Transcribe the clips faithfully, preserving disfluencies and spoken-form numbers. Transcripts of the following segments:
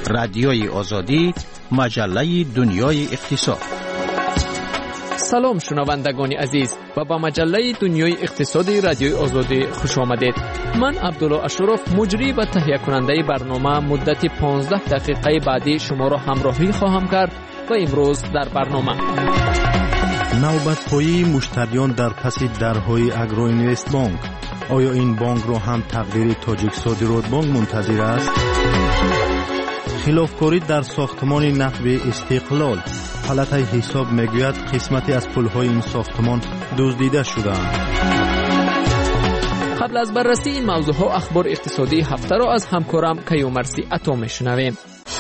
رادیوی آزادی، مجله دنیای اقتصاد. سلام شنوندگان عزیز و با مجله دنیای اقتصادی رادیوی آزادی خوش آمدید. من عبدالله اشرف مجری و تهیه کننده برنامه مدت پانزده دقیقه بعدی شما را همراهی خواهم کرد و امروز در برنامه نوبت‌های مشتریان در پس درهای اگرو اینوست بانک. آیا این بانک را هم تقدیر تاجیک صادرات بانک منتظر است؟ خلافکاری در ساختمان نقب استقلال. پلاتای حساب میگوید قسمتی از پل‌های این ساختمان دزدیده شده‌اند. قبل از بررسی این موضوعها اخبار اقتصادی هفته را از همکارم کیومرثی عطا میشنویم.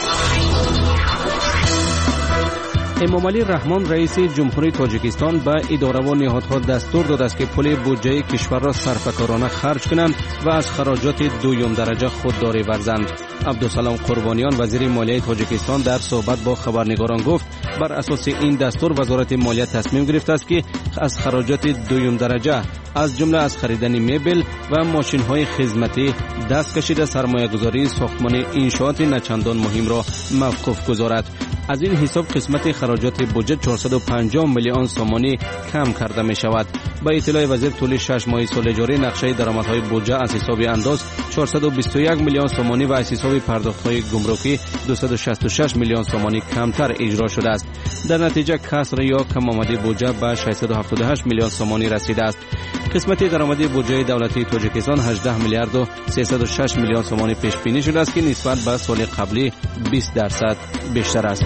امامعلی رحمان رئیس جمهوری تاجیکستان به اداره و نهادها دستور داده است که پول بودجه کشور را صرفه‌کارانه خرج کنند و از خراجات دوم درجه خودداری ورزند. عبدالسلام قربانیان وزیر مالیه تاجیکستان در صحبت با خبرنگاران گفت بر اساس این دستور وزارت مالیه تصمیم گرفته است که از خراجات دوم درجه از جمله از خریدن مبل و ماشین‌های خدمتی دست کشیده سرمایه‌گذاری ساختمان انشاءات نچندان مهم را موقوف گذارد. از این حساب قسمت خراجات بودجه چهارصد و پنجاه میلیون سومانی کم کرده می شود. با اطلاع وزیر طول شش ماه سال جاری نقشه درآمدهای بودجه از حساب انداز چهارصد و بیست و یک میلیون سومانی و از حساب پرداخت‌های گمرکی دویست و شصت و شش میلیون سومانی کمتر اجرا شده است. در نتیجه کسر یا کم آمدی بودجه به ششصد و هفتاد و هشت میلیون سومانی رسیده است. قسمت درآمدی بودجه دولتی تاجیکستان هجده میلیارد و سیصد و شش میلیون سومانی پیش بینی شده است که نسبت به سال قبلی بیست درصد بیشتر است.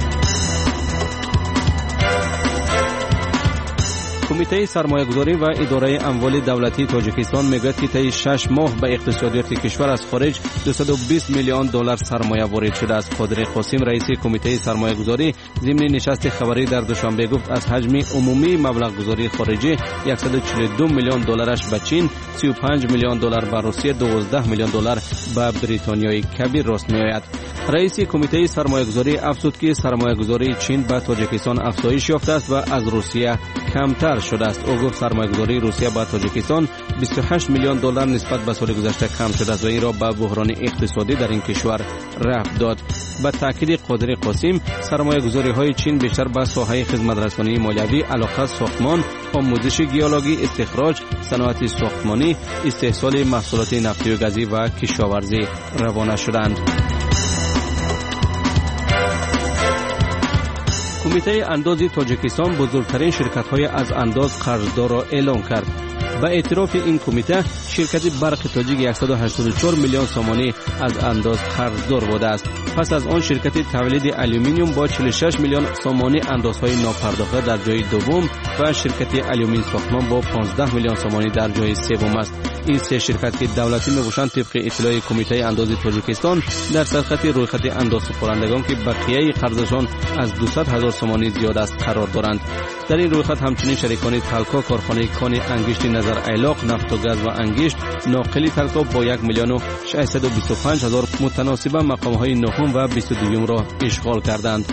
کمیته سرمایه‌گذاری و اداره اموال دولتی تاجیکستان میگوید که طی شش ماه به اقتصادیات کشور از خارج دویست و بیست میلیون دلار سرمایه وارد شده است. قادر قاسم رئیس کمیته سرمایه‌گذاری ضمن نشست خبری در دوشنبه گفت از حجم عمومی مبلغ گذاری خارجی صد و چهل و دو میلیون دلارش به چین، سی و پنج میلیون دلار به روسیه، دوازده میلیون دلار به بریتانیای کبیر راست می‌آید. رئیس کمیته سرمایه‌گذاری افزود که سرمایه‌گذاری چین به تاجیکستان افزایش یافته است و از روسیه کمتر شده است. او گفت سرمایه‌گذاری روسیه به تاجیکستان بیست و هشت میلیون دلار نسبت به سال گذشته کم شده است و این را به بحران اقتصادی در این کشور رفع داد. به تاکید قادر قاسم سرمایه‌گذاری‌های چین بیشتر به ساحه خدمت‌رسانی مالیوی، علاقه ساختمان، آموزش گیالاگی، استخراج، صنعت ساختمانی، استحصال محصولات نفتی و گازی و کشاورزی روانه شدند. کمیته انداز تاجیکستان بزرگترین شرکت‌های از انداز قرضدار را اعلام کرد. با اعتراف این کمیته شرکت برق تاجیک صد و هشتاد و چهار میلیون سومانی از انداز قرضدار بوده است. پس از آن شرکت تولید آلومینیوم با چهل و شش میلیون سومانی اندازهای ناپرداخته در جای دوم و شرکت آلومین ساختمان با پانزده میلیون سومانی در جای سوم است. این سه شرکت که دولتی میباشند طبق اطلاع کمیته انداز تاجیکستان در سرخط رویخط انداز سپرندگان که بقیه قرضشان از دویست هزار سومانی زیاد است قرار دارند. در این رویخط همچنین شریکان تلکا، کارخانه کان انگشت نظر ایلاق، نفت و گاز و انگشت، ناقل تلکا با یک میلیون و ششصد و بیست و پنج هزار متناسبه مقام‌های نهم و بیست و دوم را اشغال کردند.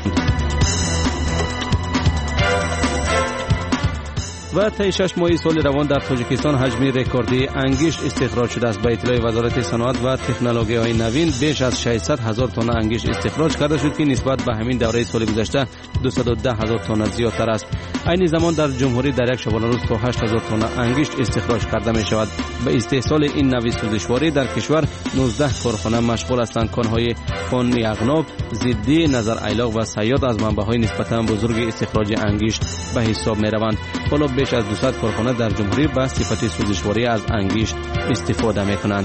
و طی شش ماه سال روان در تاجیکستان حجم رکوردی انگشت استخراج شده است. به اطلاع وزارت صنعت و تکنولوژی‌های نوین بیش از ششصد هزار تن انگشت استخراج کرده شد که نسبت به همین دوره سال گذشته دویست و ده هزار تن زیادتر است. این زمان در جمهوری در یک شبانه روز تا هشت هزار تن انگشت استخراج کرده می شود. به استحصال این نوع سوزشواری در کشور نوزده کارخانه مشغول هستند. کان‌های کان یغناب، زدی، نظر ایلاق و صیاد از منبع‌های نسبتاً بزرگ استخراج انگشت به حساب می روند. بالا بیش از دویست کارخانه در جمهوری به صفت سوزشواری از انگشت استفاده می کنند.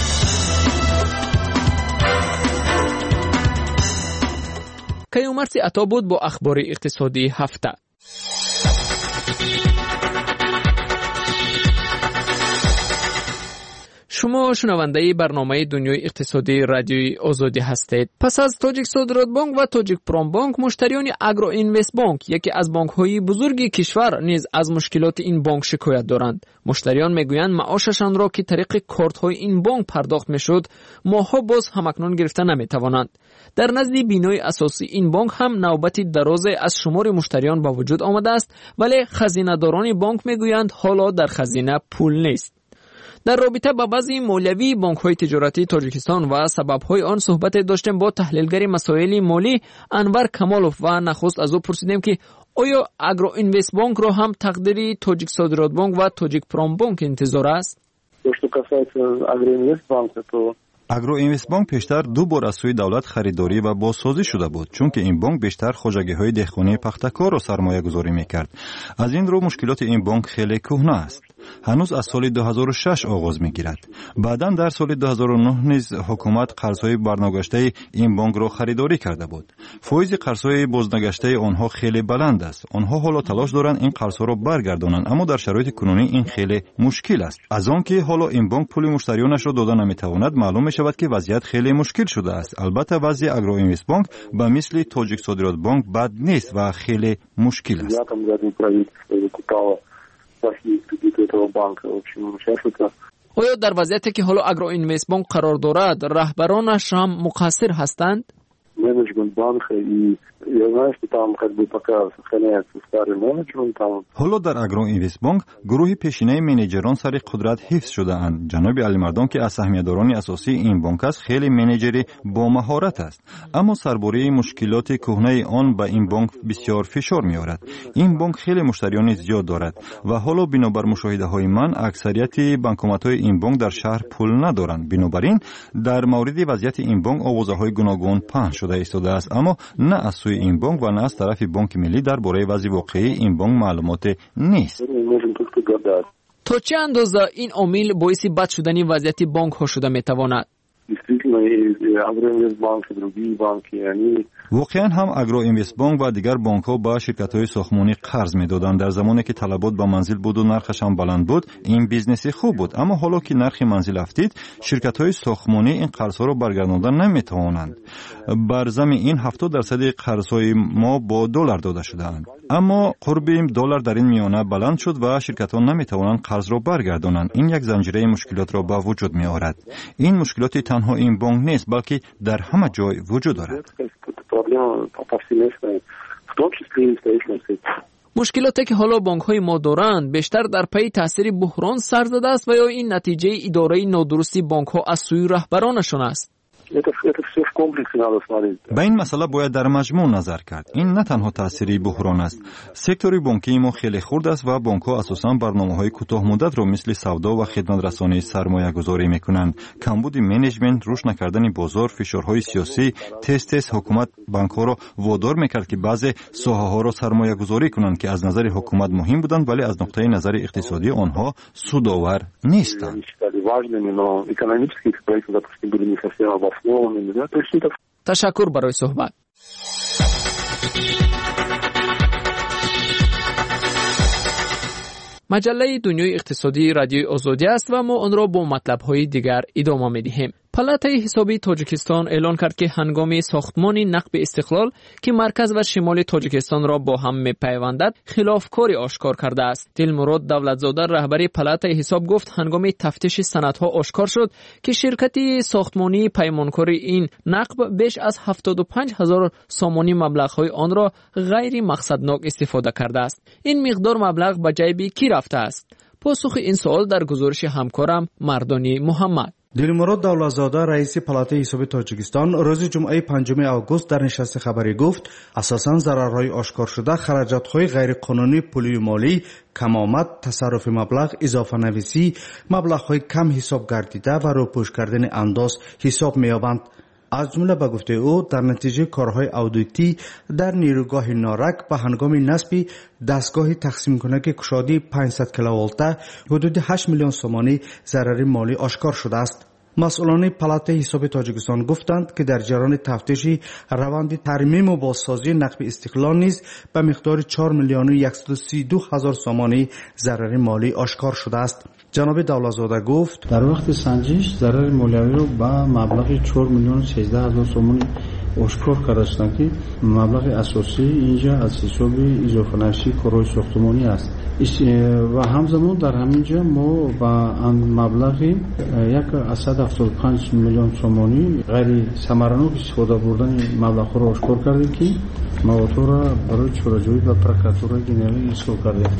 کیومرثی عطا بود با اخبار اقتصادی هفته. شما شنونده برنامه دنیای اقتصادی رادیوی آزادی هستید. پس از تاجیک صادرات بانک و تاجیک پرام بانک، مشتریان اگرو اینوست بانک، یکی از بانک‌های بزرگ کشور، نیز از مشکلات این بانک شکایت دارند. مشتریان میگویند معاششان را که طریق کارت‌های این بانک پرداخت میشد، ماه‌ها باز همکنون گرفته نمی‌توانند. در نزد بینای اساسی این بانک هم نوبتی دراز از شمار مشتریان به وجود آمده است، ولی خزینه‌داران بانک میگویند حالا در خزینه پول نیست. در رابطه با وضع مالیوی بانک‌های تجارتی تاجیکستان و سبب‌های آن صحبت داشتیم با تحلیلگر مسائل مالی انور کمالوف و نخست از او پرسیدیم که آیا اگرو اینوست بانک را هم تقدیری تاجیک صادرات بانک و تاجیک پرام بانک انتظار است؟ Что касается Агроинвестбанка, то агро инвест банк пештар ду бор аз сӯи давлат харидорӣ ва бозсозӣ шуда буд, чунки ин банк бештар хоҷагиҳои деҳқонии пахтакорро сармоягузорӣ мекард. Аз ин рӯ мушкилоти ин банк хеле кӯҳна аст. ҳанӯз аз соли ду ҳазору шаш оғоз мегирад. баъдан дар соли ду ҳазору нӯҳ низ ҳукумат қарзҳои барногаштаи ин банкро харидорӣ карда буд. фоизи қарзҳои бознагашта онҳо хеле баланд аст. онҳо ҳоло талош доранд ин қарзҳоро баргардонанд, аммо дар шароити кунунӣ ин хеле мушкил аст. аз он ки ҳоло ин банк пули муштариёнашро дода наметавонад, маълум мешавад ки вазъият хеле мушкил шудааст. албатта вазъи агроинвест банк ба мисли тоҷик содирот банк бад нест ва хеле мушкил аст. آیا در وضعیتی که حالا اگرو اینوست بانک قرار دارد رهبرانش هم مقصر هستند؟ менеджмент банка, и я знаю, что там как бы пока сохраняется старый менеджмент. Там... ҳоло дар агро инвест банк гурӯҳи пешинаи менеҷерон сари қудрат ҳифз шудаанд. ҷаноби алимардон ки аз саҳмиядорони асосии ин банк аст, хеле менеҷери бомаҳорат аст, аммо сарбории мушкилоти кӯҳнаи он ба ин банк бисёр фишор меорад. ин банк хеле муштариёни зиёд дорад ва ҳоло бинобар мушоҳидаҳои ман аксарияти банкоматҳои ин банк дар шаҳр пул надоранд. бинобар ин дар мавриди вазъияти ин банк овозаҳои гуногун паҳн шуда истодааст, аммо на аз сӯи ин банк ва на аз тарафи банки миллӣ дар бораи вазъи воқеии ин банк маълумоте нест. то чӣ андоза ин омил боиси бад шудани вазъияти банкҳо шуда метавонад? воқеан ҳам агроинвест банк ва дигар банкҳо ба ширкатҳои сохтмонӣ қарз медоданд. дар замоне ки талабот ба манзил буду нархашам баланд буд, ин бизнеси хуб буд, аммо ҳоло ки нархи манзил афтид, ширкатҳои сохтмонӣ ин қарзҳоро баргардонда наметавонанд. бар зами ин ҳафтод дарсади қарзҳои мо бо доллар дода шудаанд, аммо қурби доллар дар ин миёна баланд шуд ва ширкатҳо наметавонанд қарзро баргардонанд. ин як занҷираи мушкилотро ба вуҷуд меорад. ин мушкилоти танҳо ин банк нест, балки дар ҳама ҷой вуҷуд дорад. мушкилоте ки ҳоло банкҳои мо доранд бештар дар пайи таъсири буҳрон сар зада аст ва ё ин натиҷаи идораи нодурусти банкҳо аз сӯи раҳбаронашон аст? ба ин масъала бояд дар маҷмӯъ назар кард. ин на танҳо таъсири буҳрон аст. сектори банкии мо хеле хурд аст ва банкҳо асосан барномаҳои кӯтоҳмуддатро мисли савдо ва хидматрасонӣ сармоягузорӣ мекунанд. камбуди менеҷмент, рушд накардани бозор, фишорҳои сиёсӣ тез тез ҳукумат банкҳоро водор мекард ки баъзе соҳаҳоро сармоягузорӣ кунанд ки аз назари ҳукумат муҳим буданд, вале аз нуқтаи назари иқтисодӣ онҳо судовар нестанд. ташаккур барои суҳбат. маҷаллаи дунёи иқтисодии радиои озодӣ аст ва мо онро бо матлабҳои дигар идома медиҳем. палатаи ҳисоби тоҷикистон эълон кард ки ҳангоми сохтмони нақби истиқлол ки марказ ва шимоли тоҷикистонро бо ҳам мепайвандад хилофкорӣ ошкор кардааст. дилмурод давлатзода раҳбари палатаи ҳисоб гуфт ҳангоми тафтиши санадҳо ошкор шуд ки ширкати сохтмонии паймонкори ин нақб беш аз ҳафтоду панҷ ҳазор сомонӣ маблағҳои онро ғайри мақсаднок истифода кардааст. ин миқдор маблағ ба ҷайби кӣ рафтааст? посухи ин суол дар гузориши ҳамкорам Мардони Муҳаммад. дилмурод давлатзода раиси палатаи ҳисоби тоҷикистон рӯзи ҷумъаи панҷуми август дар нишасти хабарӣ гуфт, асосан зарарҳои ошкоршуда, хараҷотҳои ғайриқонунӣ пулию молӣ, камомад, тасарруфи маблағ, изофанависӣ, маблағҳои кам ҳисоб гардида ва рӯпӯш кардани андоз ҳисоб меёбанд. аз ҷумла ба гуфтаи ӯ дар натиҷаи корҳои аудитӣ дар нирӯгоҳи норак ба ҳангоми насби дастгоҳи тақсимкунаки кушодии панҷсад киловолта ҳудуди ҳашт миллион сомонӣ зарари молӣ ошкор шудааст. масъулони палатаи ҳисоби тоҷикистон гуфтанд ки дар ҷараёни тафтиши раванди тармиму бозсозии нақби истиқлол низ ба миқдори чор миллиону яксаду си ду ҳазор сомонӣ зарари молӣ ошкор шудааст. ҷаноби давлатзода гуфт, дар вақти санҷиш зарари молиявиро ба маблағи чор миллиону сенздаҳ ҳазор сомонӣ ошкор карда шуданд ки маблағи асосӣ инҷа аз ҳисоби изофанависии корҳои сохтмонӣ аст ва ҳамзамон дар ҳаминҷа мо ба маблағи сад و هفتاد و پنج میلیون سومانی غیر ثمرانok استفاده بردن مبلغ‌ها را اشکار کردیم که موضوع را برای چاره‌جویی و پروکراتورای جنرال ارسال کردیم.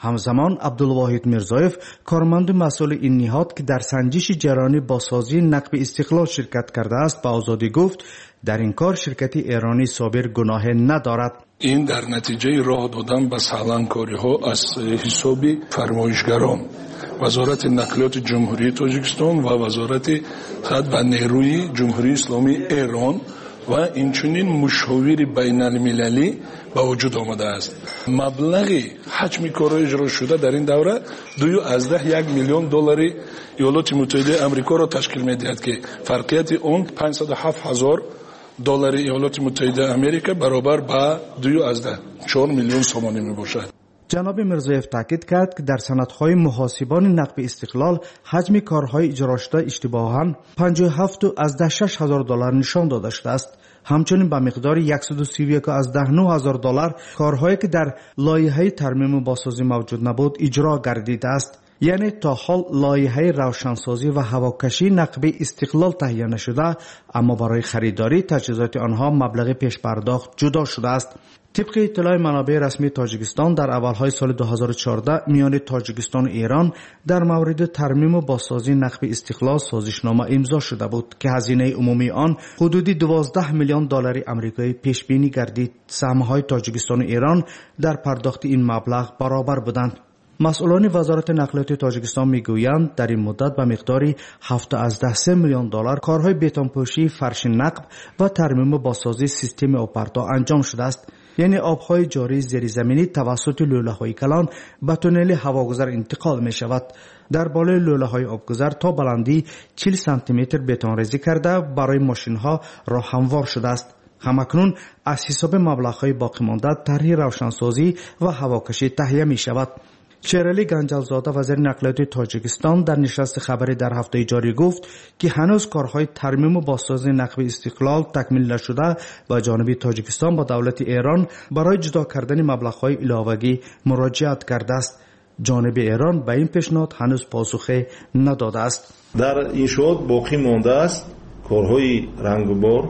همزمان عبدالواحد میرزایف کارمند مسئول این نهاد که در سنجش جریان بازسازی نقب استقلال شرکت کرده است به آزادی گفت در این کار شرکت ایرانی صابر گناه ندارد. این در نتیجه راه دادن به سالانکاری ها از حساب فرمایشگران وزارت نقلیات جمهوری تاجیکستان و وزارت خط و نیروی جمهوری اسلامی ایران و اینچنین مشاور بین المللی به وجود آمده است. مبلغ حجم کارهای اجرا شده در این دوره دو از ده یک میلیون دلار ایالات متحده آمریکا را تشکیل می‌دهد که فرقیت آن پانصد و هفت هزار دلار ایالات متحده آمریکا برابر با دو از ده چهار میلیون سومانی میباشد. جناب میرزایف تاکید کرد که در سندهای محاسبان نقب استقلال حجم کارهای اجرا شده اشتباهاً پنجاه و هفت از ده شش هزار دلار نشان داده شده است. همچنین به مقدار صد و سی و یک از ده نه هزار دلار کارهایی که در لایحه ترمیم و بازسازی موجود نبود اجرا گردیده است. یعنی تا حال لایحه روشنسازی و هواکشی نقب استقلال تهیه نشده، اما برای خریداری تجهیزات آنها مبلغ پیش پرداخت جدا شده است. طبق اطلاع منابع رسمی تاجیکستان در اولهای سال دو هزار و چهارده میان تاجیکستان و ایران در مورد ترمیم و بازسازی نقب استقلال سازشنامه امضا شده بود که هزینه عمومی آن حدودی دوازده میلیون دلار آمریکایی پیش بینی گردید. سهم‌های تاجیکستان و ایران در پرداخت این مبلغ برابر بودند. مسئولان وزارت نقلیات تاجیکستان میگویند در این مدت به مقداری هفت از ده سه میلیون دلار کارهای بتونپوشی، فرش نقب و ترمیم و بازسازی سیستم آبپرتا انجام شده است. یعنی آبهای جاری زیرزمینی توسط لوله‌های کلان به تونل هواگذر انتقال می شود. در بالای لوله‌های آبگذر تا بلندی چهل سانتی متر بتون ریزی کرده برای ماشین‌ها راه هموار شده است. همکنون از حساب مبلغ‌های باقی مانده طرح روشنسازی و هواکشی تهیه می شود. شیرعلی گنجلزاده وزیر نقلیات تاجیکستان در نشست خبری در هفته جاری گفت که هنوز کارهای ترمیم و بازسازی نقب استقلال تکمیل نشده و جانب تاجیکستان با دولت ایران برای جدا کردن مبلغ‌های علاوه‌ای مراجعت کرده است. جانب ایران به این پیشنهاد هنوز پاسخی نداده است. در انشاءات باقی مانده است کارهای رنگبار،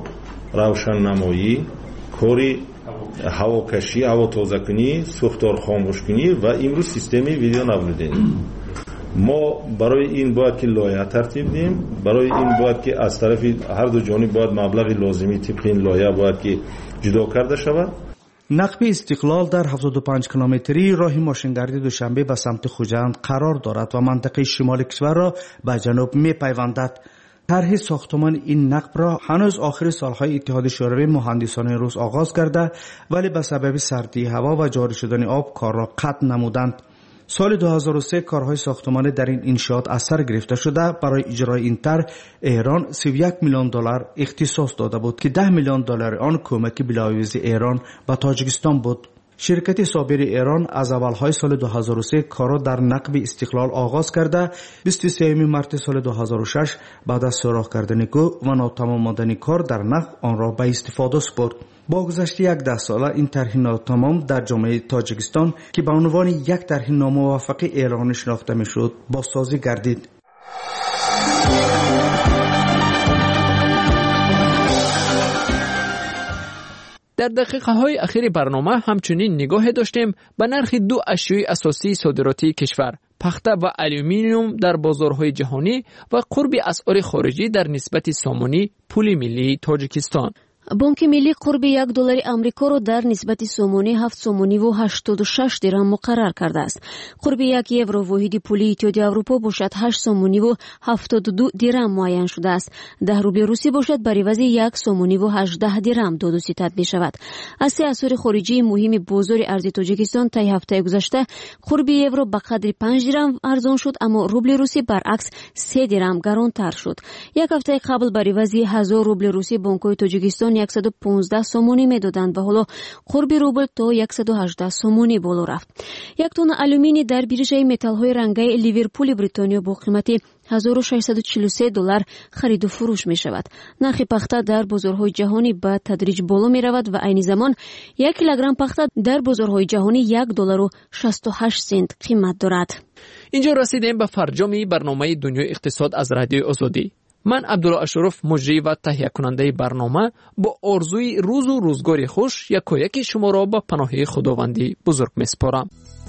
روشننمایی، کاری هواکشی، هوا تازه‌کنی، سوختار خاموشکنی و امروز سیستم ویدیو ناوردنی. ما برای این باید که لایحه ترتیب دیم، برای این باید که از طرف هر دو جانب باید مبلغ لازمی طبق این لایحه باید که جدا کرده شود. نقب استقلال در هفتاد و پنج کیلومتری راه ماشینگردی دوشنبه به سمت خوجند قرار دارد و منطقه شمال کشور را به جنوب می‌پیوندد. طرح ساختمان این نقب را هنوز آخر سالهای اتحاد شوروی مهندسان روس آغاز کرده ولی به سبب سردی هوا و جاری شدن آب کار را قطع نمودند. سال دو هزار و سه کارهای ساختمانی در این انشاءات از سر گرفته شده. برای اجرای این طرح ایران سی و یک میلیون دلار اختصاص داده بود که ده میلیون دلار آن کمک بلاویز ایران به تاجیکستان بود. شرکت صابر ایران از اولهای سال دو هزار و سه کارا در نقب استقلال آغاز کرده. بیست و سوم مارس سال دو هزار و شش بعد از سوراخ کردن گو و ناتمام ماندن کار در نقب آن را به استفاده سپرد. با گذشت یک ده ساله این طرح ناتمام در جامعه تاجیکستان که به عنوان یک طرح ناموفق ایران شناخته میشد بازسازی گردید. در دقیقه های اخیر برنامه همچنین نگاه داشتیم به نرخ دو اشیای اساسی صادراتی کشور، پخته و الومینیوم در بازارهای جهانی و قرب اسعار خارجی در نسبت سامانی پول ملی تاجیکستان. بانک ملی قرب یک دلار آمریکا را در نسبت سومانی هفت سومانی و هشتاد و شش درهم مقرر کرده است. قرب یک یورو واحد پول اتحادیه اروپا باشد هشت سومانی و هفتاد و دو درهم معین شده است. ده روبل روسی باشد بر عوض یک سومانی و هجده درهم دو دو ستت می شود. از سه اسعار خارجی مهم بازار ارز تاجیکستان طی هفته گذشته قرب یورو به قدر پنج درهم ارزان شد، اما روبل روسی برعکس سه درهم گرانتر شد. یک هفته قبل بر عوض هزار روبل روسی بانک‌های تاجیکستان صد و پانزده سومونی میدادند و حالا قرب روبل تا صد و هجده سومونی بالا رفت. یک تن آلومینی در بیرژه متال‌های رنگی لیورپول بریتانیا با قیمت هزار و ششصد و چهل و سه دلار خرید و فروش می شود. نرخ پخته در بازارهای جهانی به تدریج بالا می رود و عین زمان یک کیلوگرم پخته در بازارهای جهانی یک دلار و شصت و هشت سنت قیمت دارد. اینجا رسیدیم به فرجام برنامه دنیای اقتصاد از رادیو آزادی. من عبدالله اشرف مجری و تهیه کننده برنامه با آرزوی روز و روزگاری خوش یک و یکی شما را به پناه خداوندی بزرگ میسپارم.